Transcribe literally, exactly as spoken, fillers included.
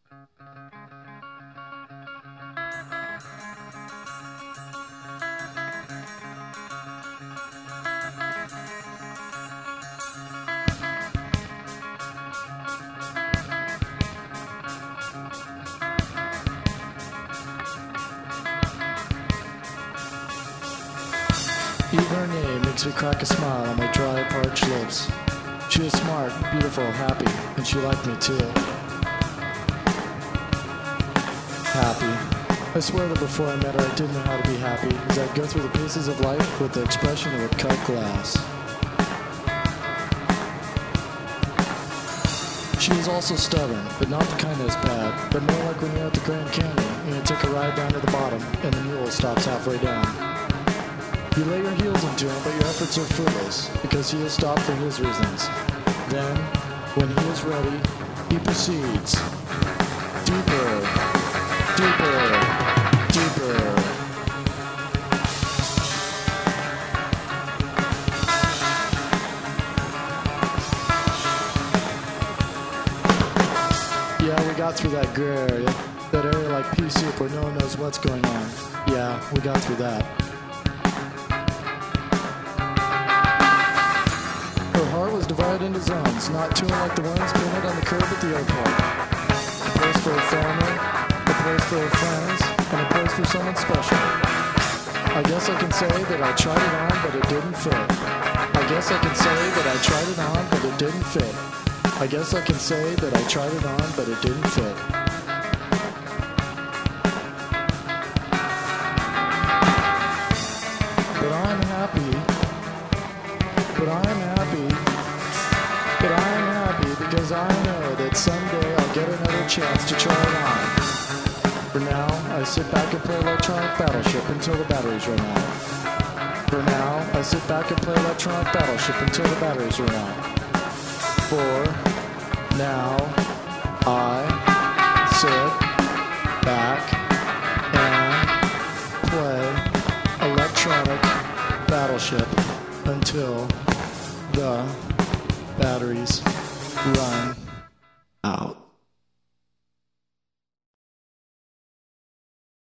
Even her name makes me crack a smile on my dry, parched lips. She was smart, beautiful, happy, and she liked me too. Happy. I swear that before I met her, I didn't know how to be happy, as I'd go through the paces of life with the expression of a cut glass. She was also stubborn, but not the kind that's bad, but more like when you're at the Grand Canyon and you take a ride down to the bottom and the mule stops halfway down. You lay your heels into him, but your efforts are fruitless, because he has stopped for his reasons. Then, when he is ready, he proceeds. Deeper, deeper, deeper. Yeah, we got through that gray area, that area like pea soup where no one knows what's going on. Yeah, we got through that. Divided into zones, not two like the ones painted on the curb at the airport. A place for a family, a place for her friends, and a place for someone special. I guess I can say that I tried it on, but it didn't fit. I guess I can say that I tried it on, but it didn't fit. I guess I can say that I tried it on, but it didn't fit. But I'm happy. But I'm happy. But I'm happy because I know that someday I'll get another chance to try it on. For now, I sit back and play Electronic Battleship until the batteries run out. For now, I sit back and play Electronic Battleship until the batteries run out. For now, I sit back and play Electronic Battleship until the batteries run out.